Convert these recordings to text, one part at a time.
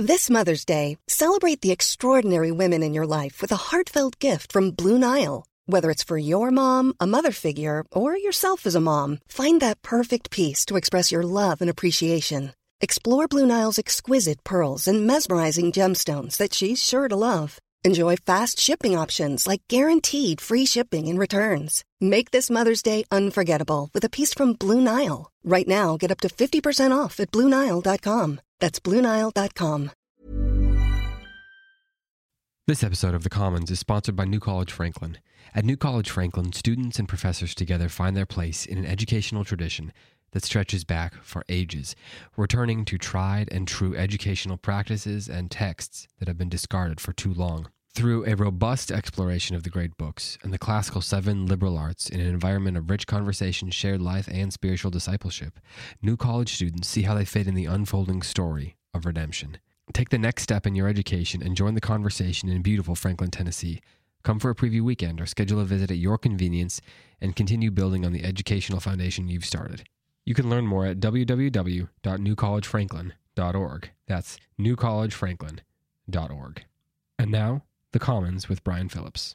This Mother's Day, celebrate the extraordinary women in your life with a heartfelt gift from Blue Nile. Whether it's for your mom, a mother figure, or yourself as a mom, find that perfect piece to express your love and appreciation. Explore Blue Nile's exquisite pearls and mesmerizing gemstones that she's sure to love. Enjoy fast shipping options like guaranteed free shipping and returns. Make this Mother's Day unforgettable with a piece from Blue Nile. Right now, get up to 50% off at BlueNile.com. That's BlueNile.com. This episode of The Commons is sponsored by New College Franklin. At New College Franklin, students and professors together find their place in an educational tradition that stretches back for ages, returning to tried and true educational practices and texts that have been discarded for too long. Through a robust exploration of the great books and the classical 7 liberal arts in an environment of rich conversation, shared life, and spiritual discipleship, New College students see how they fit in the unfolding story of redemption. Take the next step in your education and join the conversation in beautiful Franklin, Tennessee. Come for a preview weekend or schedule a visit at your convenience and continue building on the educational foundation you've started. You can learn more at www.newcollegefranklin.org. That's newcollegefranklin.org. And now, The Commons with Brian Phillips.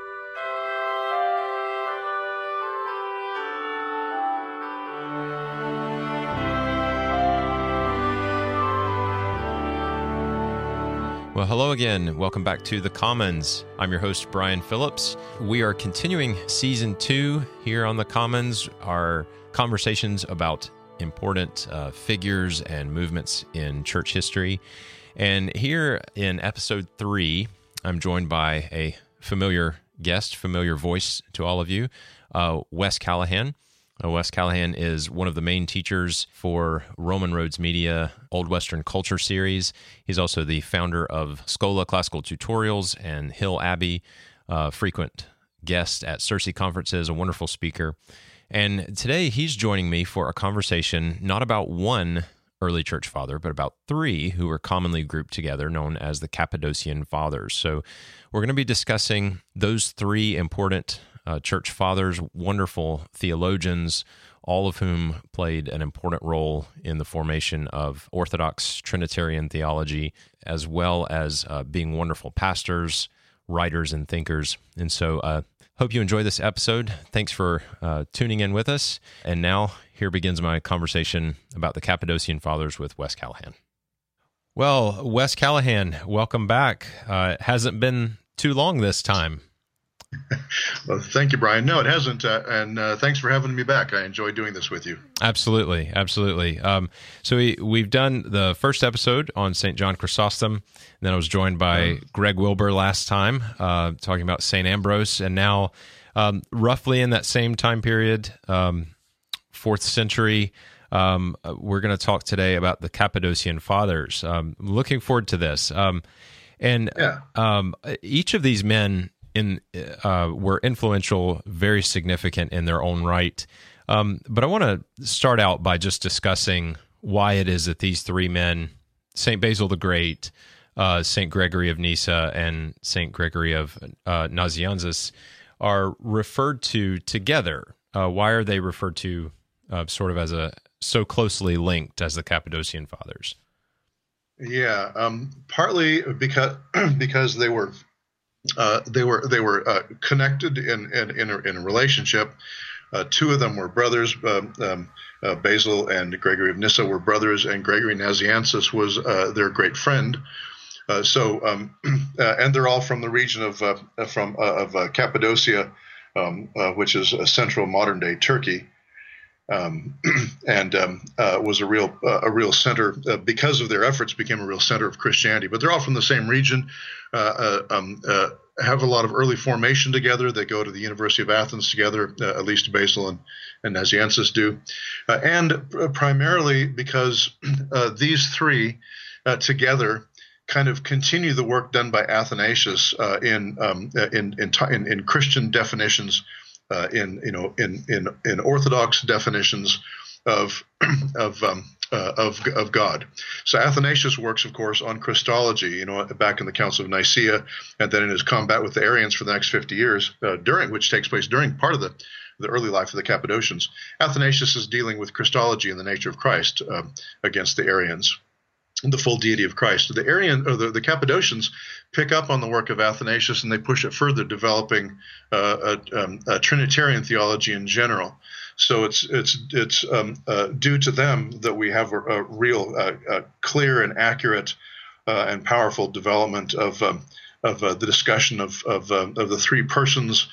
Well, hello again. Welcome back to The Commons. I'm your host, Brian Phillips. We are continuing Season 2 here on The Commons, our conversations about important figures and movements in church history. And here in Episode 3, I'm joined by a familiar guest, familiar voice to all of you, Wes Callahan. Wes Callahan is one of the main teachers for Roman Roads Media Old Western Culture series. He's also the founder of Schola Classical Tutorials and Hill Abbey, frequent guest at CiRCE conferences, a wonderful speaker. And today he's joining me for a conversation not about one early church father, but about 3 who are commonly grouped together, known as the Cappadocian Fathers. So we're going to be discussing those 3 important church fathers, wonderful theologians, all of whom played an important role in the formation of Orthodox Trinitarian theology, as well as being wonderful pastors, writers, and thinkers. And so hope you enjoy this episode. Thanks for tuning in with us. And now here begins my conversation about the Cappadocian Fathers with Wes Callahan. Well, Wes Callahan, welcome back. It hasn't been too long this time. Well, thank you, Brian. No, it hasn't, and thanks for having me back. I enjoy doing this with you. Absolutely, absolutely. So we've done the first episode on St. John Chrysostom, and then I was joined by Greg Wilbur last time, talking about St. Ambrose, and now roughly in that same time period, 4th century, we're going to talk today about the Cappadocian Fathers. Looking forward to this. Each of these men were influential, very significant in their own right. But I want to start out by just discussing why it is that these 3 men, St. Basil the Great, St. Gregory of Nyssa, and St. Gregory of Nazianzus, are referred to together. Why are they referred to sort of as so closely linked as the Cappadocian Fathers? Yeah, partly because they were connected in a relationship. 2 of them were brothers. Basil and Gregory of Nyssa were brothers, and Gregory Nazianzus was their great friend. And they're all from the region of Cappadocia, which is central modern day Turkey. Was a real center because of their efforts, became a real center of Christianity. But they're all from the same region, have a lot of early formation together. They go to the University of Athens together, at least Basil and Nazianzus do, and primarily because these 3 together kind of continue the work done by Athanasius in Christian definitions. In Orthodox definitions of God. So Athanasius works, of course, on Christology, back in the Council of Nicaea, and then in his combat with the Arians for the next 50 years, which takes place during part of the early life of the Cappadocians. Athanasius is dealing with Christology and the nature of Christ against the Arians. the full deity of Christ. The Arian or the Cappadocians pick up on the work of Athanasius and they push it further, developing a Trinitarian theology in general. So it's due to them that we have a real clear and accurate and powerful development of the discussion of the three persons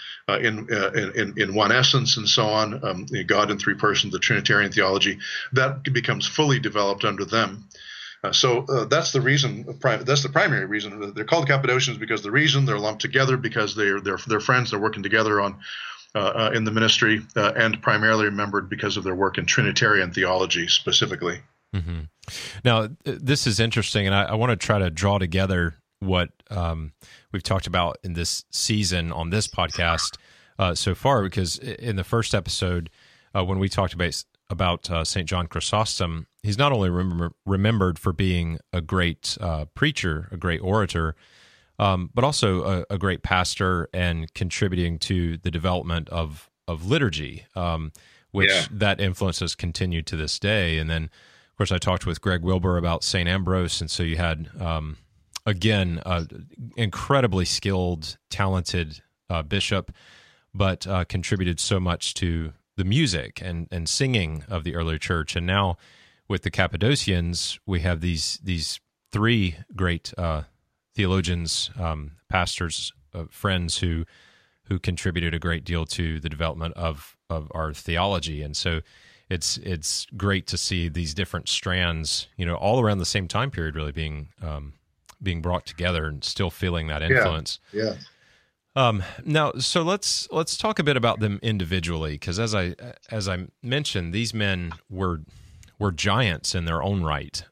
in one essence and so on. God in three persons, the Trinitarian theology that becomes fully developed under them. So that's the reason. That's the primary reason they're called Cappadocians, because the reason they're lumped together because they're friends. They're working together on in the ministry, and primarily remembered because of their work in Trinitarian theology specifically. Mm-hmm. Now, this is interesting, and I want to try to draw together what we've talked about in this season on this podcast so far, because in the first episode, when we talked about St. John Chrysostom, he's not only remembered for being a great preacher, a great orator, but also a great pastor and contributing to the development of liturgy, which that influence has continued to this day. And then, of course, I talked with Greg Wilbur about St. Ambrose, and so you had, again, incredibly skilled, talented bishop, but contributed so much to the music and singing of the early church. And now with the Cappadocians, we have these three great theologians, pastors, friends who contributed a great deal to the development of our theology. And so it's great to see these different strands, all around the same time period, really being brought together and still feeling that influence. Yeah. Now, so let's talk a bit about them individually, because as I mentioned, these men were giants in their own right.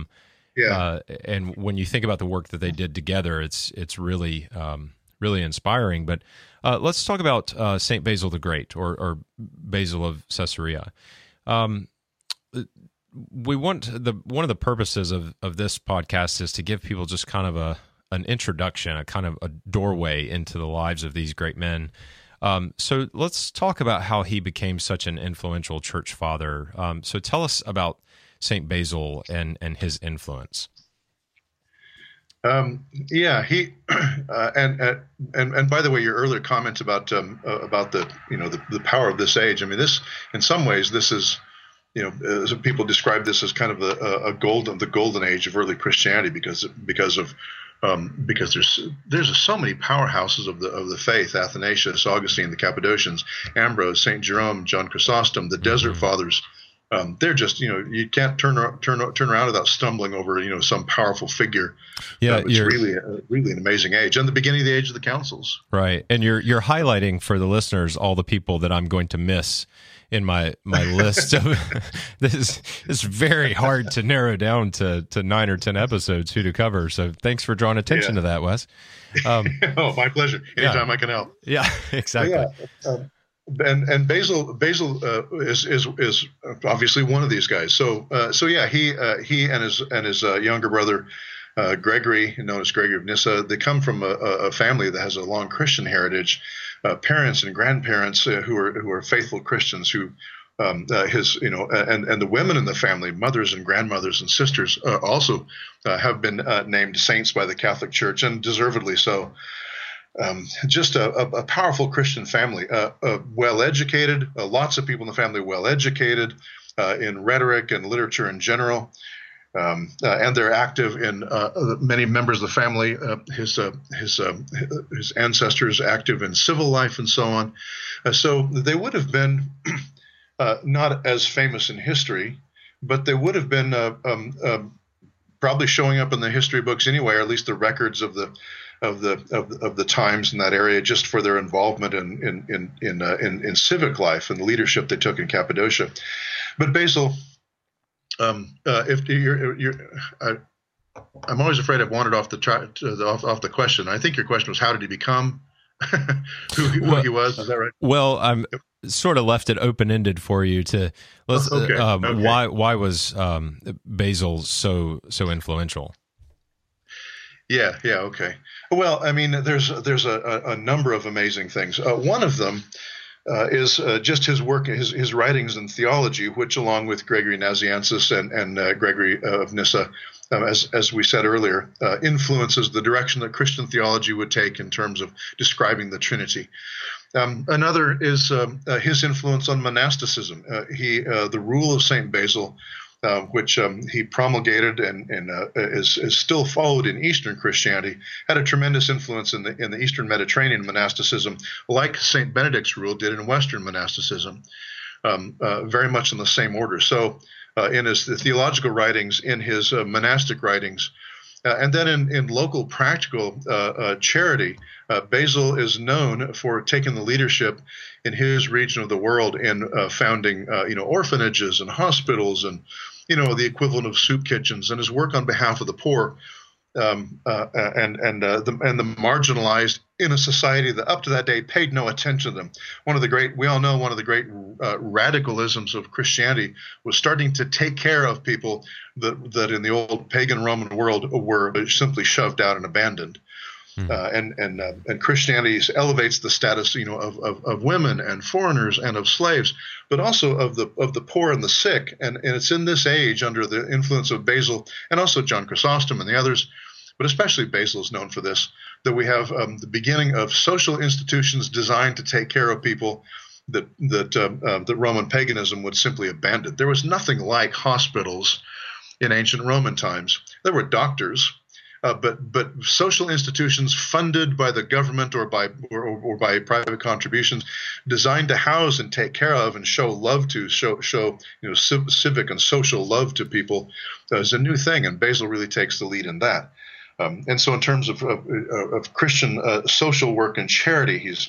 And when you think about the work that they did together, it's really really inspiring. But let's talk about Saint Basil the Great, or Basil of Caesarea. We want one of the purposes of this podcast is to give people just kind of an introduction, a kind of a doorway into the lives of these great men. So let's talk about how he became such an influential church father. So tell us about Saint Basil and his influence. He and by the way, your earlier comments about the power of this age. I mean, this in some ways this is. Some people describe this as kind of the golden age of early Christianity because there's so many powerhouses of the faith: Athanasius, Augustine, the Cappadocians, Ambrose, Saint Jerome, John Chrysostom, the Desert Fathers. They're just you can't turn around without stumbling over some powerful figure. Yeah, it's really an amazing age, and the beginning of the age of the councils. Right, and you're highlighting for the listeners all the people that I'm going to miss in my list of this is very hard to narrow down to 9 or 10 episodes who to cover. So thanks for drawing attention to that, Wes. My pleasure. Anytime I can help. Yeah, exactly. And Basil is obviously one of these guys. So he and his younger brother Gregory, known as Gregory of Nyssa, they come from a family that has a long Christian heritage. Parents and grandparents who are faithful Christians, who and the women in the family, mothers and grandmothers and sisters, also have been named saints by the Catholic Church, and deservedly so. Just a powerful Christian family, well educated. Lots of people in the family well educated in rhetoric and literature in general. And they're active in many members of the family. His ancestors active in civil life and so on. So they would have been not as famous in history, but they would have been probably showing up in the history books anyway, or at least the records of the times in that area, just for their involvement in civic life and the leadership they took in Cappadocia. But Basil. If I'm always afraid I've wandered off the question. I think your question was, how did he become who he was? Is that right? Well, I'm sort of left it open ended for you to. Let's. Okay. Why was Basil so influential? Yeah. Okay. Well, I mean, there's a number of amazing things. One of them. is just his work, his writings in theology, which, along with Gregory Nazianzus and Gregory of Nyssa, as we said earlier, influences the direction that Christian theology would take in terms of describing the Trinity. Another is his influence on monasticism. The rule of Saint Basil, which he promulgated and is still followed in Eastern Christianity, had a tremendous influence in the Eastern Mediterranean monasticism, like Saint Benedict's rule did in Western monasticism, very much in the same order. So in his theological writings, in his monastic writings, and then in local practical charity, Basil is known for taking the leadership in his region of the world in founding orphanages and hospitals and the equivalent of soup kitchens, and his work on behalf of the poor and the marginalized in a society that up to that day paid no attention to them. We all know one of the great radicalisms of Christianity was starting to take care of people that in the old pagan Roman world were simply shoved out and abandoned. And Christianity elevates the status, of women and foreigners and of slaves, but also of the poor and the sick. And it's in this age, under the influence of Basil and also John Chrysostom and the others, but especially Basil is known for this, that we have the beginning of social institutions designed to take care of people that Roman paganism would simply abandon. There was nothing like hospitals in ancient Roman times. There were doctors. But social institutions funded by the government or by private contributions, designed to house and take care of and show love to, show civic and social love to people, is a new thing, and Basil really takes the lead in that. And so, in terms of Christian social work and charity, he's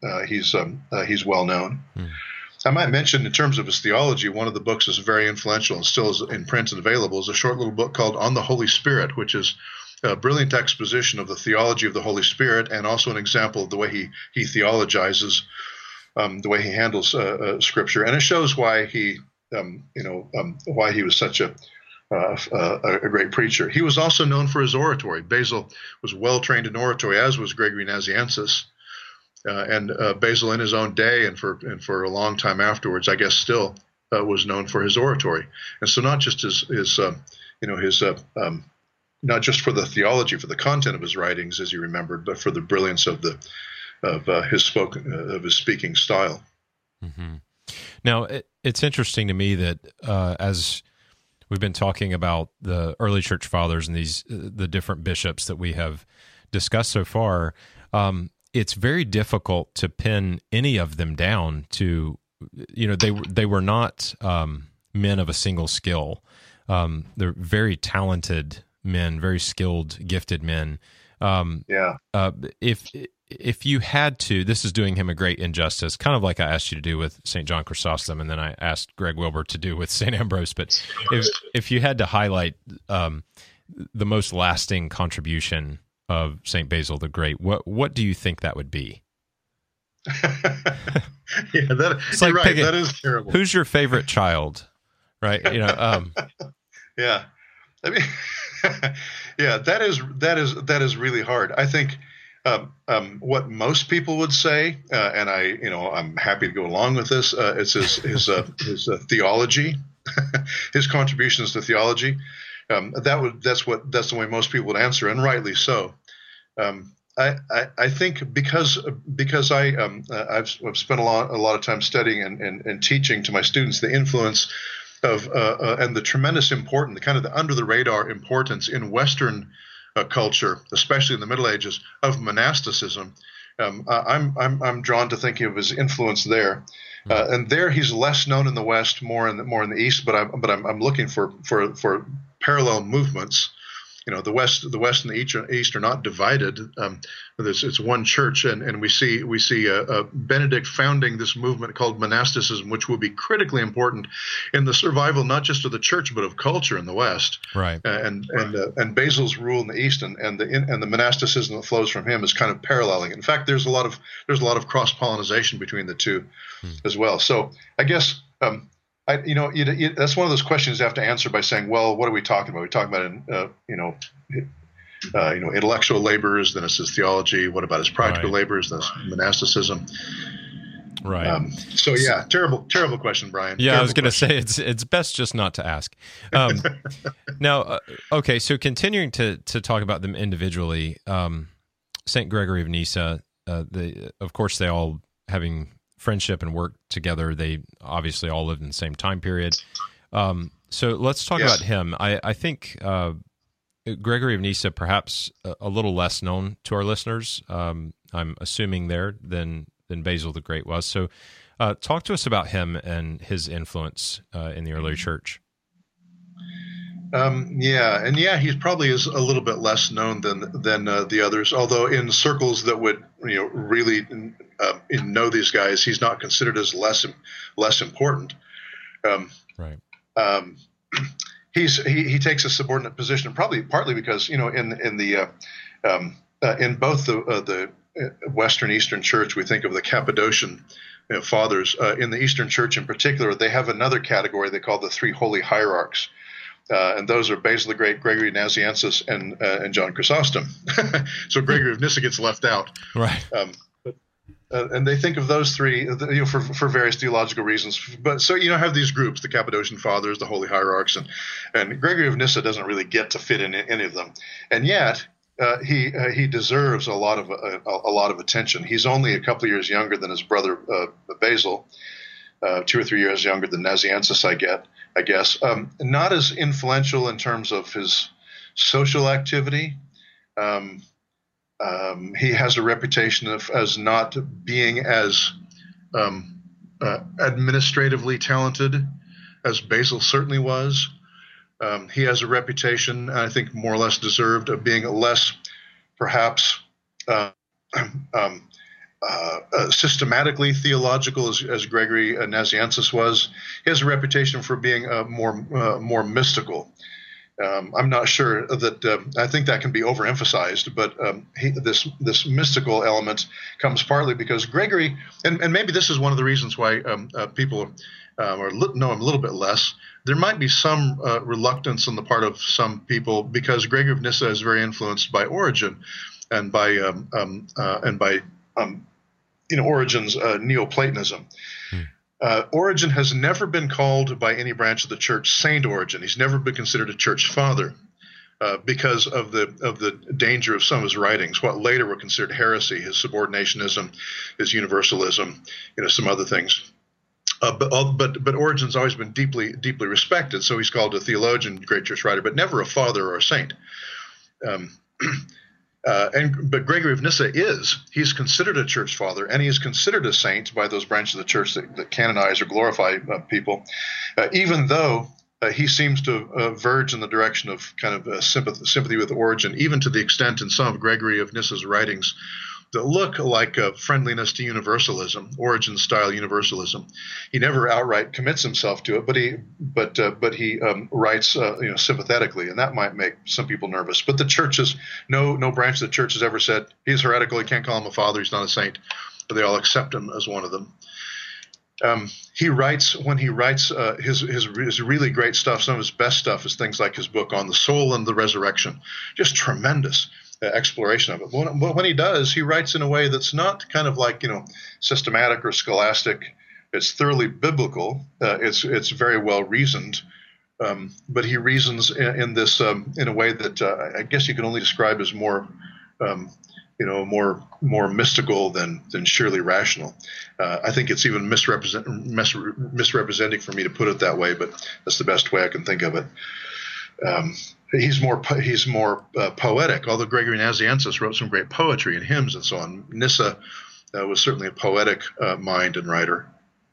well known. I might mention, in terms of his theology, one of the books is very influential and still is in print and available. Is a short little book called On the Holy Spirit, which is a brilliant exposition of the theology of the Holy Spirit, and also an example of the way he theologizes, the way he handles Scripture, and it shows why he was such a great preacher. He was also known for his oratory. Basil was well trained in oratory, as was Gregory Nazianzus, and Basil, in his own day and for a long time afterwards, I guess, still was known for his oratory, and so not just his not just for the theology, for the content of his writings, as you remembered, but for the brilliance of his speaking style. Mm-hmm. Now, it's interesting to me that as we've been talking about the early church fathers and the different bishops that we have discussed so far, it's very difficult to pin any of them down to, they were not men of a single skill. They're very talented men, very skilled, gifted men. If you had to, this is doing him a great injustice, kind of like I asked you to do with St. John Chrysostom, and then I asked Greg Wilbur to do with St. Ambrose. But if you had to highlight the most lasting contribution of St. Basil the Great, what do you think that would be? It's like, right. That is terrible. Who's your favorite child? Right. Yeah. I mean, yeah, that is really hard. I think what most people would say, and I'm happy to go along with this. It's his theology, his contributions to theology. That's the way most people would answer, and rightly so. I think because I've spent a lot of time studying and teaching to my students the influence of and the tremendous importance, the kind of the under the radar importance in Western culture, especially in the Middle Ages, of monasticism. I'm drawn to thinking of his influence there, and there he's less known in the West, more in the East. But I'm looking for parallel movements. The West and the East are not divided. It's one church, and we see Benedict founding this movement called monasticism, which will be critically important in the survival not just of the church but of culture in the West. Right. And Basil's rule in the East and the monasticism that flows from him is kind of paralleling. In fact, there's a lot of cross pollination between the two as well. So I guess. That's one of those questions you have to answer by saying, well, what are we talking about? We're talking about, intellectual labors, then it's his theology. What about his practical labors? That's monasticism. Right. So yeah, terrible question, Brian. Yeah, terrible I was going to say it's best just not to ask. Now, okay, so continuing to talk about them individually, Saint Gregory of Nyssa, of course, they all having friendship and work together. They obviously all lived in the same time period. So let's talk about him. I think Gregory of Nyssa, perhaps a little less known to our listeners. I'm assuming there than Basil the Great was. So talk to us about him and his influence in the early church. He probably is a little bit less known than the others. Although in circles that would really know these guys, he's not considered as less important. Right. He takes a subordinate position, probably partly because in both the Western Eastern Church, we think of the Cappadocian fathers. In the Eastern Church in particular, they have another category they call the three holy hierarchs. And those are Basil the Great, Gregory Nazianzus, and John Chrysostom. So Gregory of Nyssa gets left out. Right. And they think of those three, for various theological reasons. But so have these groups: the Cappadocian Fathers, the Holy Hierarchs, and Gregory of Nyssa doesn't really get to fit in any of them. And yet he deserves a lot of attention. He's only a couple of years younger than his brother Basil, 2 or 3 years younger than Nazianzus, I guess. Not as influential in terms of his social activity. He has a reputation as not being as administratively talented as Basil certainly was. He has a reputation, I think more or less deserved, of being less, perhaps, systematically theological as Gregory Nazianzus was. He has a reputation for being more mystical. I'm not sure that I think that can be overemphasized, but this mystical element comes partly because Gregory, and maybe this is one of the reasons why people know him a little bit less. There might be some reluctance on the part of some people because Gregory of Nyssa is very influenced by Origen and by Origen's Neoplatonism. Origen has never been called by any branch of the church Saint Origen. He's never been considered a church father because of the danger of some of his writings, what later were considered heresy, his subordinationism, his universalism, some other things. But Origen's always been deeply respected, so he's called a theologian, great church writer, but never a father or a saint. But Gregory of Nyssa he's considered a church father, and he is considered a saint by those branches of the church that canonize or glorify people, even though he seems to verge in the direction of kind of sympathy with Origen, even to the extent in some of Gregory of Nyssa's writings that look like friendliness to universalism, Origen-style universalism. He never outright commits himself to it, but he writes sympathetically, and that might make some people nervous. But the church no branch of the church has ever said he's heretical. You can't call him a father. He's not a saint. But they all accept him as one of them. When he writes his really great stuff, some of his best stuff is things like his book on the soul and the resurrection, just tremendous exploration of it. But when he does, he writes in a way that's not kind of like systematic or scholastic. It's thoroughly biblical. It's very well reasoned, but he reasons in this in a way that I guess you can only describe as more more mystical than surely rational. I think it's even misrepresenting for me to put it that way, but that's the best way I can think of it. He's more poetic, although Gregory Nazianzus wrote some great poetry and hymns and so on. Nyssa was certainly a poetic mind and writer.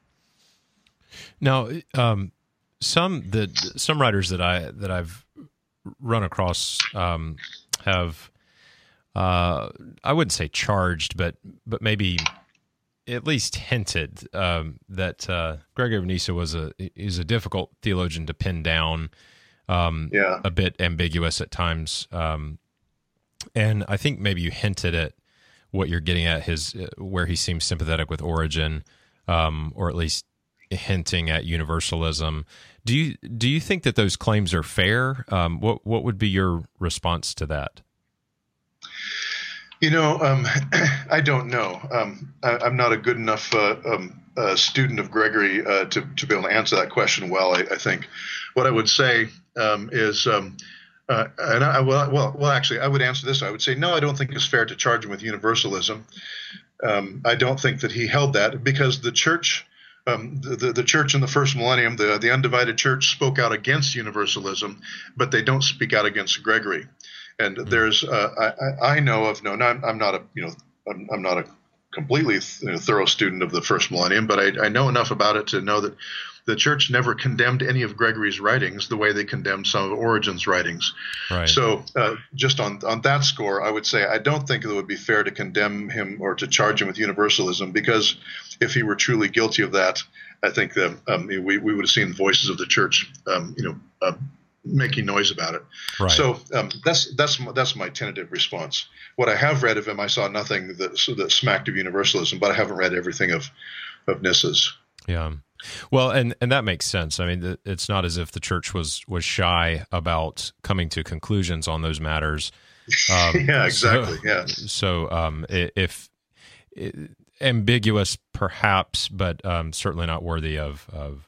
Now, some writers that I've run across have I wouldn't say charged, but maybe at least hinted that Gregory of Nyssa is a difficult theologian to pin down. A bit ambiguous at times. And I think maybe you hinted at what you're getting at, where he seems sympathetic with Origen, or at least hinting at universalism. Do you think that those claims are fair? What would be your response to that? I don't know. I'm not a good enough student of Gregory to be able to answer that question well. I think what I would say is, actually, I would answer this. I would say, no, I don't think it's fair to charge him with universalism. I don't think that he held that, because the church, the church in the first millennium, the undivided church, spoke out against universalism, but they don't speak out against Gregory. And there's, I know of no, I'm not a completely thorough student of the first millennium, but I know enough about it to know that the church never condemned any of Gregory's writings the way they condemned some of Origen's writings. Right. So just on that score, I would say I don't think it would be fair to condemn him or to charge him with universalism, because if he were truly guilty of that, I think that we would have seen voices of the church, making noise about it. Right. So that's my tentative response. What I have read of him, I saw nothing that smacked of universalism, but I haven't read everything of Nissa's. Yeah. Well, and that makes sense. I mean, it's not as if the church was shy about coming to conclusions on those matters. Yeah, exactly. So if ambiguous, perhaps, but certainly not worthy of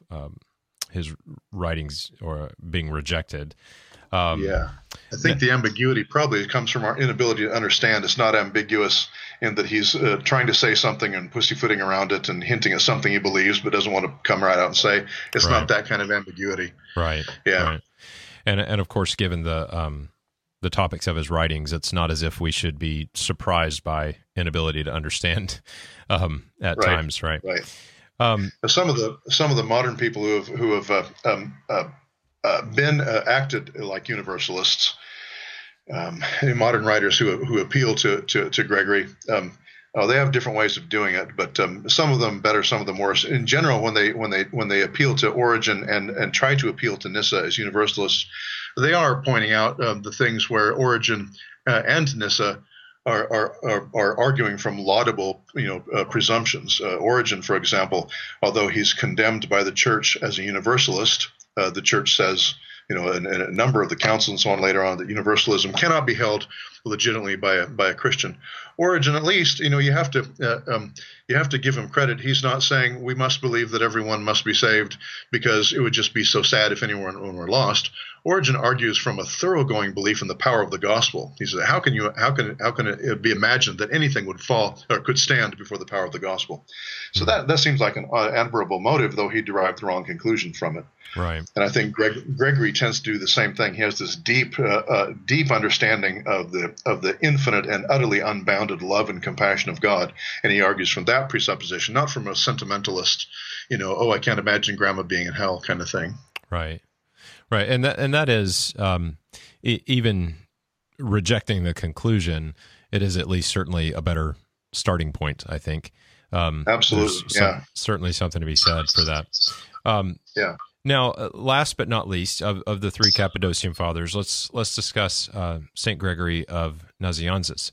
his writings or being rejected. I think the ambiguity probably comes from our inability to understand. It's not ambiguous in that he's trying to say something and pussyfooting around it and hinting at something he believes but doesn't want to come right out and say. It's not that kind of ambiguity. Right. Yeah. Right. And of course, given the topics of his writings, it's not as if we should be surprised by inability to understand at times. Right. Right. Some of the modern people who have been acted like universalists, modern writers who appeal to Gregory, they have different ways of doing it, but some of them better, some of them worse. In general, when they appeal to Origen and try to appeal to Nyssa as universalists, they are pointing out the things where Origen and Nyssa are arguing from laudable, presumptions. Origen, for example, although he's condemned by the church as a universalist, the church says, in a number of the councils and so on later on, that universalism cannot be held legitimately by a Christian. Origen, at least, you have to give him credit. He's not saying we must believe that everyone must be saved, because it would just be so sad if anyone were lost. Origen argues from a thoroughgoing belief in the power of the gospel. He says, how can it be imagined that anything would fall or could stand before the power of the gospel? So that seems like an admirable motive, though he derived the wrong conclusion from it. Right. And I think Gregory tends to do the same thing. He has this deep understanding of the infinite and utterly unbounded love and compassion of God, and he argues from that presupposition, not from a sentimentalist, I can't imagine Grandma being in hell kind of thing. Right. Right, and that is even rejecting the conclusion, it is at least certainly a better starting point, I think. Absolutely, certainly something to be said for that. Now, last but not least, of the three Cappadocian fathers, let's discuss Saint Gregory of Nazianzus.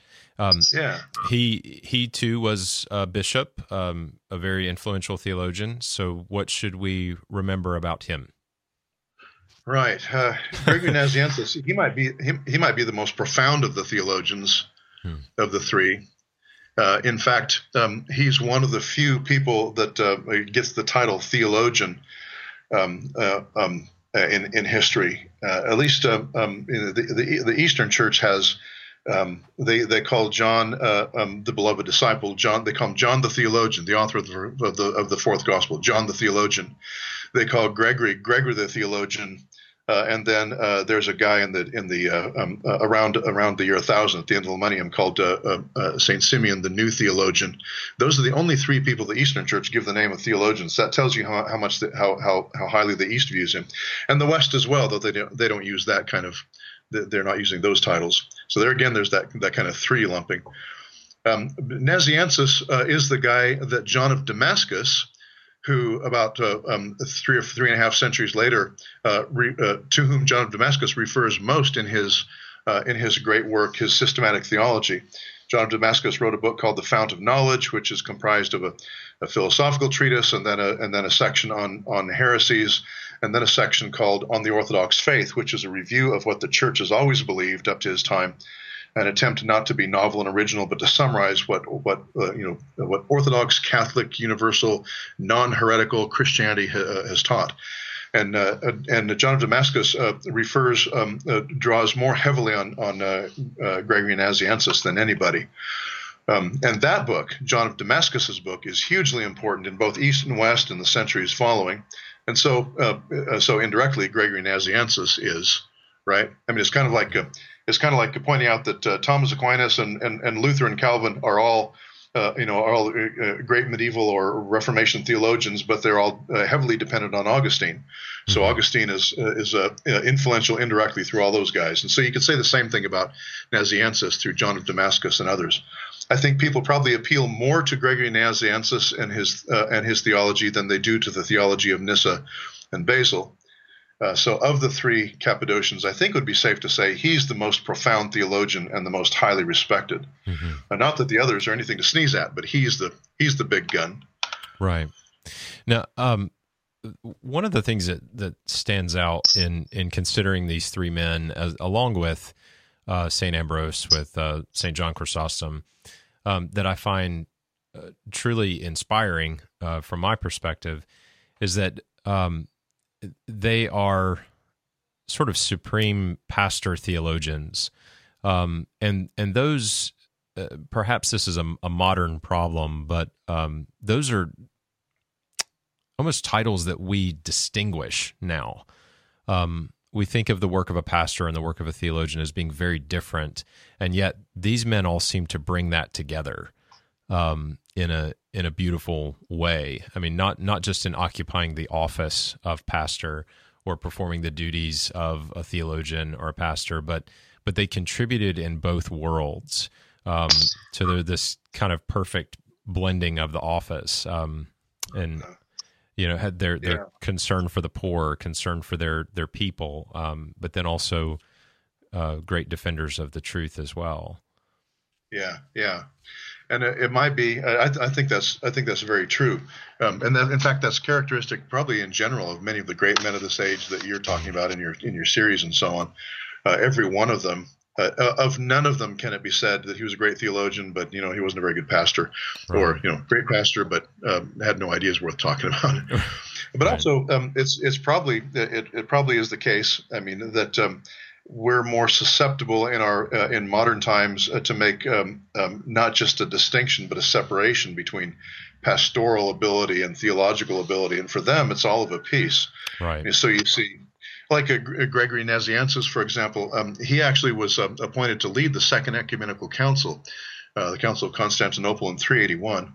He too was a bishop, a very influential theologian. So, what should we remember about him? Right, Gregory Nazianzus. He might be the most profound of the theologians of the three. In fact, he's one of the few people that gets the title theologian in history. At least the Eastern Church has. They call John the beloved disciple. They call him John the theologian, the author of the fourth gospel. John the theologian. They call Gregory the theologian. And then there's a guy around the year 1000 at the end of the millennium called Saint Simeon, the new theologian. Those are the only three people the Eastern Church give the name of theologians. That tells you how highly the East views him, and the West as well. Though they don't use that kind of, they're not using those titles. So there again, there's that kind of three lumping. Nazianzus is the guy that John of Damascus, who about 3 or 3.5 centuries later, to whom John of Damascus refers most in his great work, his systematic theology. John of Damascus wrote a book called The Fount of Knowledge, which is comprised of a philosophical treatise and then a section on heresies, and then a section called On the Orthodox Faith, which is a review of what the Church has always believed up to his time. an attempt not to be novel and original, but to summarize what Orthodox, Catholic, universal, non-heretical Christianity has taught. And John of Damascus draws more heavily on Gregory Nazianzus than anybody. And that book, John of Damascus's book, is hugely important in both East and West in the centuries following. And so indirectly, Gregory Nazianzus is, right. I mean, it's kind of like pointing out that Thomas Aquinas and Luther and Calvin are all great medieval or Reformation theologians, but they're all heavily dependent on Augustine. So Augustine is influential indirectly through all those guys. And so you could say the same thing about Nazianzus through John of Damascus and others. I think people probably appeal more to Gregory Nazianzus and his theology than they do to the theology of Nyssa and Basil. So of the three Cappadocians, I think it would be safe to say he's the most profound theologian and the most highly respected. Not that the others are anything to sneeze at, but he's the big gun. Right. Now, one of the things that stands out in considering these three men, along with St. Ambrose, with St. John Chrysostom, that I find truly inspiring from my perspective, is that they are sort of supreme pastor theologians, and those perhaps this is a modern problem, but those are almost titles that we distinguish now. We think of the work of a pastor and the work of a theologian as being very different, and yet these men all seem to bring that together in a beautiful way. I mean, not just in occupying the office of pastor or performing the duties of a theologian or a pastor, but they contributed in both worlds. So they're this kind of perfect blending of the office, and had their concern for the poor, concern for their people, but then also great defenders of the truth as well. Yeah. And it might be. I think that's very true, and that, in fact, that's characteristic, probably in general, of many of the great men of this age that you're talking about in your series and so on. Every one of them, of none of them can it be said that he was a great theologian, but he wasn't a very good pastor, right. Or great pastor, but had no ideas worth talking about. But right. Also, it's probably it probably is the case. I mean that. We're more susceptible in modern times to make not just a distinction, but a separation between pastoral ability and theological ability. And for them, it's all of a piece. Right. And so you see, like Gregory Nazianzus, for example, he actually was appointed to lead the Second Ecumenical Council, the Council of Constantinople in 381,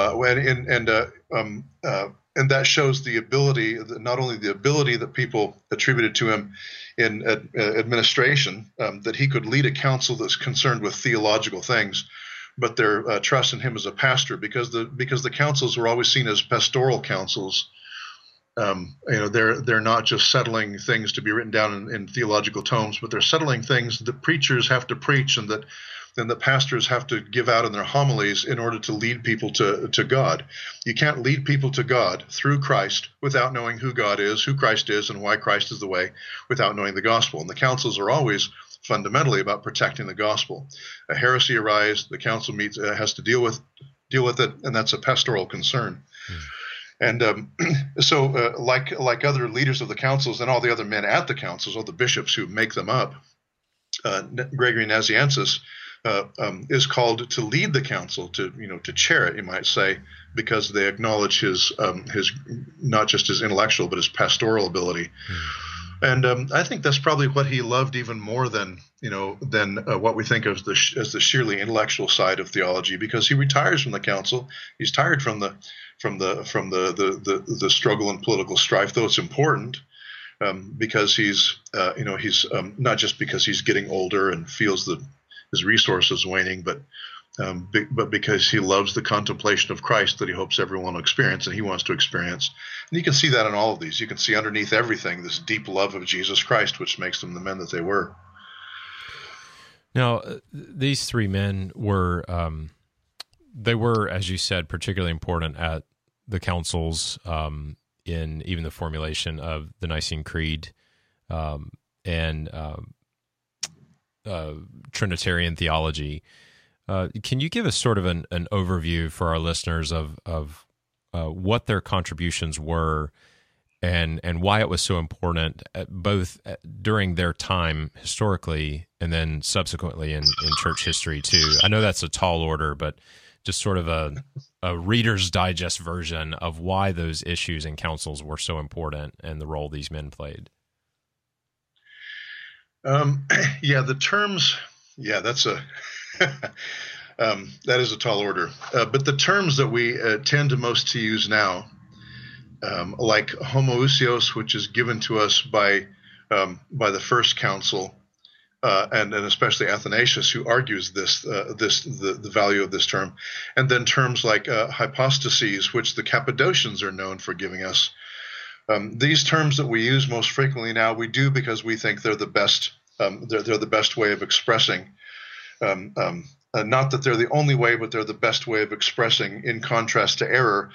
and that shows the ability, not only the ability that people attributed to him in administration, that he could lead a council that's concerned with theological things, but their trust in him as a pastor, because the councils were always seen as pastoral councils. They're not just settling things to be written down in theological tomes, but they're settling things that preachers have to preach and that the pastors have to give out in their homilies in order to lead people to God. You can't lead people to God through Christ without knowing who God is, who Christ is, and why Christ is the way, without knowing the gospel. And the councils are always fundamentally about protecting the gospel. A heresy arises, the council has to deal with it, and that's a pastoral concern. And like other leaders of the councils and all the other men at the councils, all the bishops who make them up, Gregory Nazianzus is called to lead the council, to chair it, you might say, because they acknowledge his not just his intellectual but his pastoral ability. And I think that's probably what he loved even more than what we think of as the sheerly intellectual side of theology, because he retires from the council. He's tired from the struggle and political strife, though it's important. Because he's not just because he's getting older and feels that his resources waning, but because he loves the contemplation of Christ that he hopes everyone will experience and he wants to experience. And you can see that in all of these. You can see underneath everything this deep love of Jesus Christ, which makes them the men that they were. Now, these three men were, as you said, particularly important at the councils, in even the formulation of the Nicene Creed, and Trinitarian theology. Can you give us sort of an overview for our listeners of what their contributions were and why it was so important, both during their time historically and then subsequently in church history too? I know that's a tall order, but just sort of a Reader's Digest version of why those issues and councils were so important and the role these men played. The terms. Yeah, that's that is a tall order. But the terms that we tend to most to use now, like homoousios, which is given to us by the First Council, and especially Athanasius, who argues the value of this term, and then terms like hypostases, which the Cappadocians are known for giving us. These terms that we use most frequently now, we do because we think they're the best. They're the best way of expressing. Not that they're the only way, but they're the best way of expressing, in contrast to error,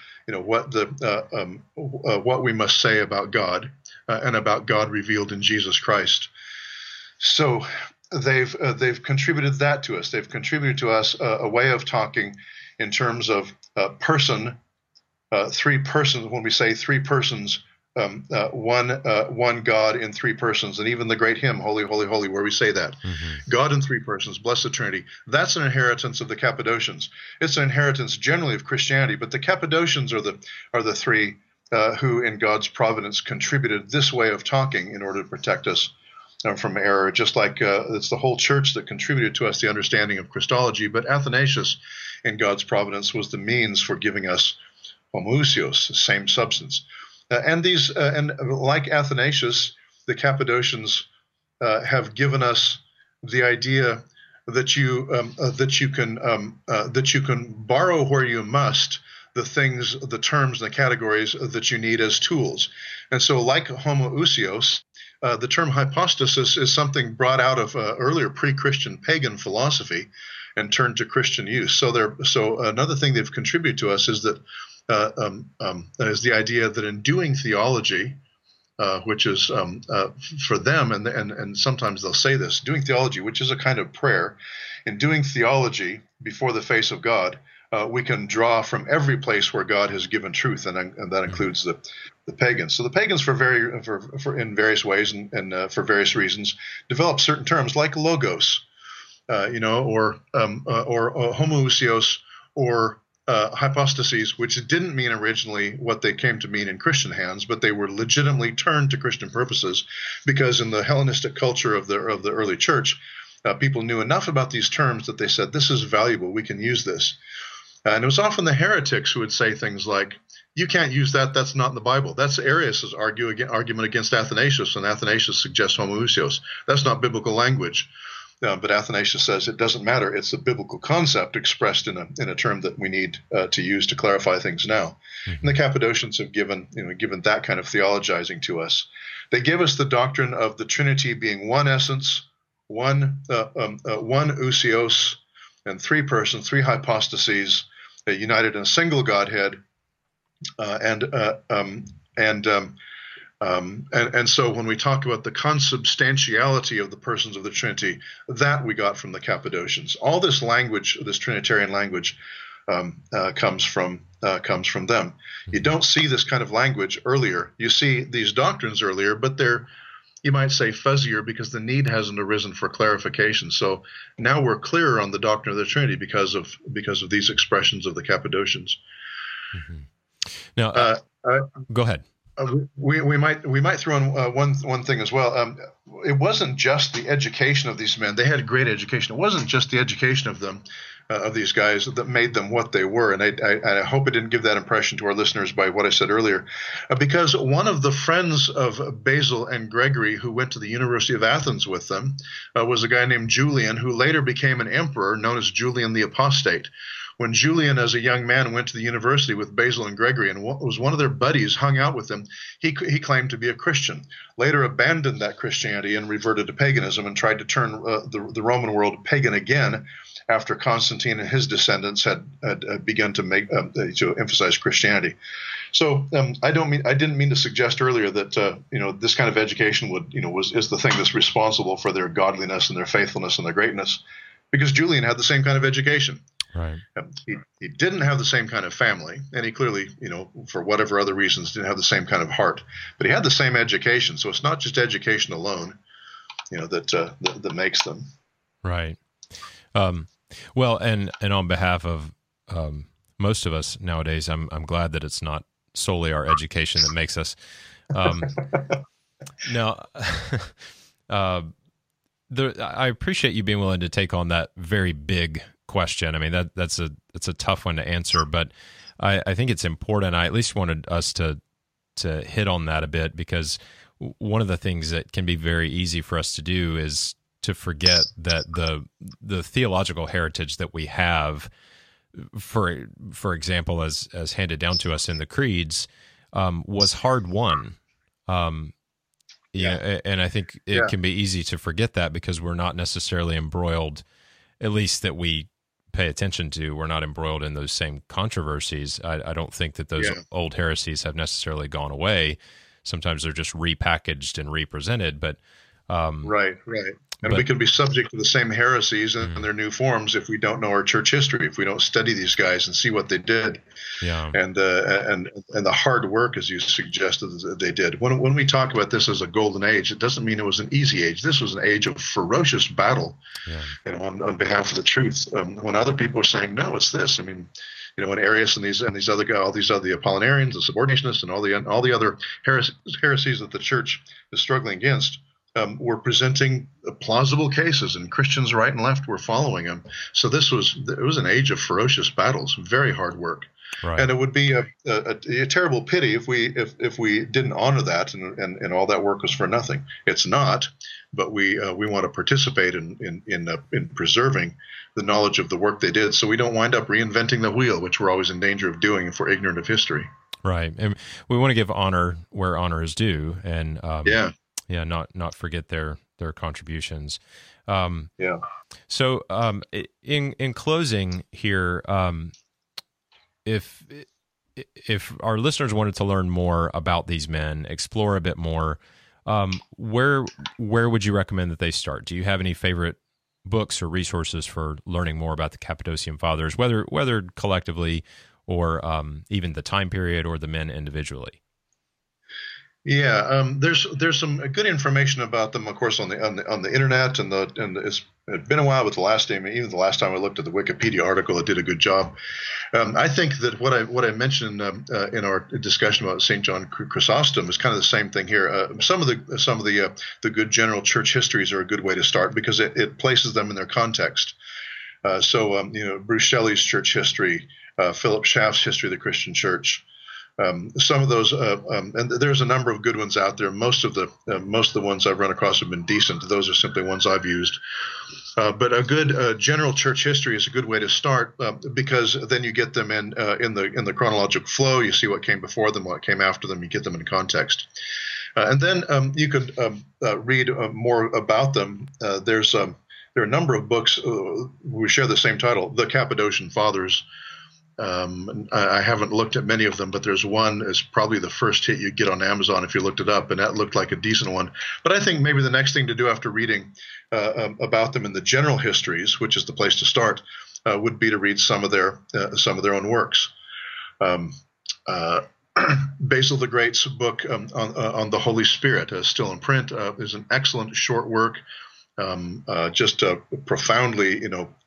what we must say about God and about God revealed in Jesus Christ. So they've contributed that to us. They've contributed to us a way of talking in terms of person, three persons. When we say three persons, one God in three persons, and even the great hymn, Holy, Holy, Holy, where we say that. Mm-hmm. God in three persons, blessed Trinity. That's an inheritance of the Cappadocians. It's an inheritance generally of Christianity, but the Cappadocians are the three who, in God's providence, contributed this way of talking in order to protect us from error, just like it's the whole church that contributed to us the understanding of Christology, but Athanasius, in God's providence, was the means for giving us homoousios, the same substance. And like Athanasius, the Cappadocians have given us the idea that you can borrow where you must the things, the terms, and the categories that you need as tools. And so, like homoousios, the term hypostasis is something brought out of earlier pre-Christian pagan philosophy and turned to Christian use. So another thing they've contributed to us is that. Is the idea that in doing theology, which is for them, and sometimes they'll say this, doing theology, which is a kind of prayer, in doing theology before the face of God, we can draw from every place where God has given truth, and that includes the pagans. So the pagans, for in various ways and for various reasons, develop certain terms like logos, or homoousios, or hypostases, which didn't mean originally what they came to mean in Christian hands, but they were legitimately turned to Christian purposes because in the Hellenistic culture of the early church, people knew enough about these terms that they said, this is valuable, we can use this. And it was often the heretics who would say things like, you can't use that, that's not in the Bible. That's Arius' argument against Athanasius, and Athanasius suggests homoousios. That's not biblical language. But Athanasius says it doesn't matter. It's a biblical concept expressed in a term that we need to use to clarify things now. Mm-hmm. And the Cappadocians have given that kind of theologizing to us. They give us the doctrine of the Trinity being one essence, one ousios, and three persons, three hypostases, united in a single Godhead, and so when we talk about the consubstantiality of the persons of the Trinity, that we got from the Cappadocians. All this language, this Trinitarian language, comes from them. You don't see this kind of language earlier. You see these doctrines earlier, but they're, you might say, fuzzier because the need hasn't arisen for clarification. So now we're clearer on the doctrine of the Trinity because of these expressions of the Cappadocians. Mm-hmm. Now, go ahead. We might throw in one thing as well. It wasn't just the education of these men; they had great education. It wasn't just the education of them, of these guys, that made them what they were. And I hope I didn't give that impression to our listeners by what I said earlier, because one of the friends of Basil and Gregory, who went to the University of Athens with them, was a guy named Julian, who later became an emperor known as Julian the Apostate. When Julian, as a young man, went to the university with Basil and Gregory and was one of their buddies, hung out with them, he claimed to be a Christian. Later abandoned that Christianity and reverted to paganism and tried to turn the Roman world pagan again after Constantine and his descendants had begun to emphasize Christianity. So I didn't mean to suggest earlier that this kind of education is the thing that's responsible for their godliness and their faithfulness and their greatness, because Julian had the same kind of education. Right. He didn't have the same kind of family, and he clearly, for whatever other reasons, didn't have the same kind of heart. But he had the same education, so it's not just education alone, that makes them. Right. Well, and on behalf of most of us nowadays, I'm glad that it's not solely our education that makes us. Now, I appreciate you being willing to take on that very big question. I mean, it's a tough one to answer, but I think it's important. I at least wanted us to hit on that a bit, because one of the things that can be very easy for us to do is to forget that the theological heritage that we have, for example, as handed down to us in the creeds, was hard won. Yeah, and I think it can be easy to forget that, because we're not necessarily embroiled, at least that we pay attention to, we're not embroiled in those same controversies. I don't think that those old heresies have necessarily gone away. Sometimes they're just repackaged and represented, but right. And we can be subject to the same heresies in their new forms if we don't know our church history, if we don't study these guys and see what they did, and the hard work, as you suggested, that they did. When we talk about this as a golden age, it doesn't mean it was an easy age. This was an age of ferocious battle, on behalf of the truth. When other people are saying no, it's this. I mean, when Arius and these other guys, all these other Apollinarians, the Subordinationists, and all the other heresies that the church is struggling against. Were presenting plausible cases, and Christians right and left were following them. So it was an age of ferocious battles, very hard work, and it would be a terrible pity if we didn't honor that, and all that work was for nothing. It's not, but we want to participate in preserving the knowledge of the work they did, so we don't wind up reinventing the wheel, which we're always in danger of doing if we're ignorant of history. Right, and we want to give honor where honor is due, and not forget their contributions. So, in closing here, if our listeners wanted to learn more about these men, explore a bit more, where would you recommend that they start? Do you have any favorite books or resources for learning more about the Cappadocian Fathers, whether collectively or even the time period or the men individually? Yeah, there's some good information about them, of course, on the internet, and it's been a while. But even the last time I looked at the Wikipedia article, it did a good job. I think that what I mentioned in our discussion about St. John Chrysostom is kind of the same thing here. Some of the good general church histories are a good way to start, because it places them in their context. Bruce Shelley's church history, Philip Schaff's history of the Christian Church. Some of those, and there's a number of good ones out there. Most of the ones I've run across have been decent. Those are simply ones I've used. But a good general church history is a good way to start, because then you get them in the chronological flow. You see what came before them, what came after them. You get them in context, and then you could read more about them. There are a number of books who share the same title, The Cappadocian Fathers. I haven't looked at many of them, but there's one is probably the first hit you get on Amazon if you looked it up, and that looked like a decent one. But I think maybe the next thing to do after reading about them in the general histories, which is the place to start, would be to read some of their own works. Basil the Great's book on the Holy Spirit, still in print, is an excellent short work. Profoundly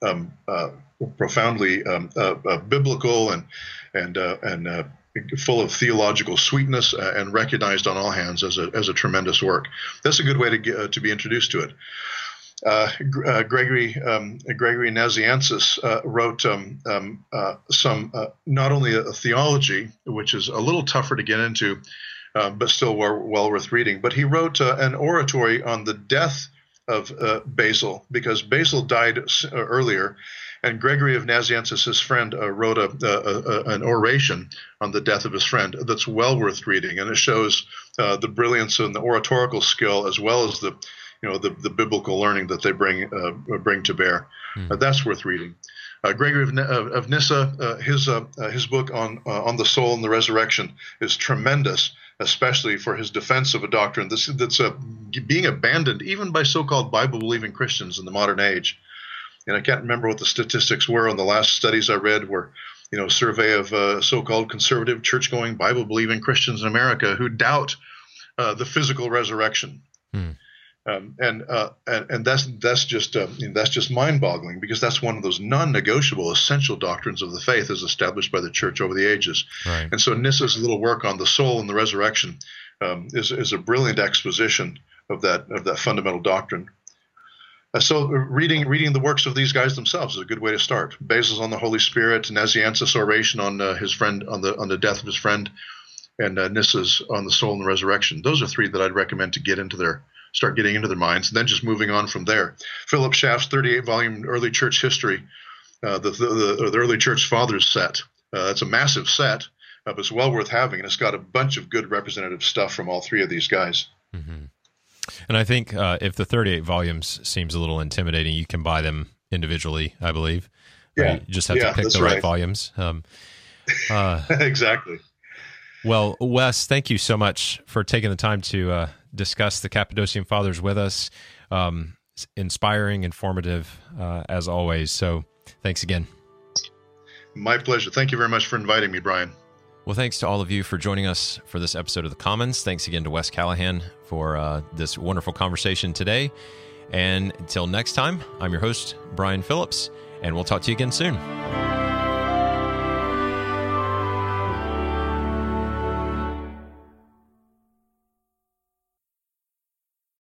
biblical and full of theological sweetness, and recognized on all hands as a tremendous work. That's a good way to be introduced to it. Gregory Nazianzus wrote some not only a theology, which is a little tougher to get into, but still well worth reading, but he wrote an oratory on the death of Basil, because Basil died earlier, and Gregory of Nazianzus, his friend, wrote an oration on the death of his friend that's well worth reading, and it shows the brilliance and the oratorical skill, as well as the biblical learning that they bring to bear. That's worth reading. Gregory of Nyssa, his book on the soul and the resurrection is tremendous, especially for his defense of a doctrine that's being abandoned even by so-called Bible-believing Christians in the modern age. And I can't remember what the statistics were on the last studies I read, where a survey of so-called conservative, church-going, Bible-believing Christians in America who doubt the physical resurrection. And that's just mind-boggling, because that's one of those non-negotiable essential doctrines of the faith as established by the church over the ages. Right. And so Nyssa's little work on the soul and the resurrection is a brilliant exposition of that fundamental doctrine. So reading the works of these guys themselves is a good way to start. Basil's on the Holy Spirit, Nazianzus' oration on his friend on the death of his friend, and Nyssa's on the soul and the resurrection. Those are three that I'd recommend to start getting into their minds, and then just moving on from there. Philip Schaff's 38-volume early church history, the early church fathers set. It's a massive set, but it's well worth having, and it's got a bunch of good representative stuff from all three of these guys. Mm-hmm. And I think if the 38 volumes seems a little intimidating, you can buy them individually, I believe. Yeah. You just have to pick the right volumes. Exactly. Well, Wes, thank you so much for taking the time to discuss the Cappadocian Fathers with us. Inspiring, informative, as always. So thanks again. My pleasure. Thank you very much for inviting me, Brian. Well, thanks to all of you for joining us for this episode of The Commons. Thanks again to Wes Callahan for this wonderful conversation today. And until next time, I'm your host, Brian Phillips, and we'll talk to you again soon.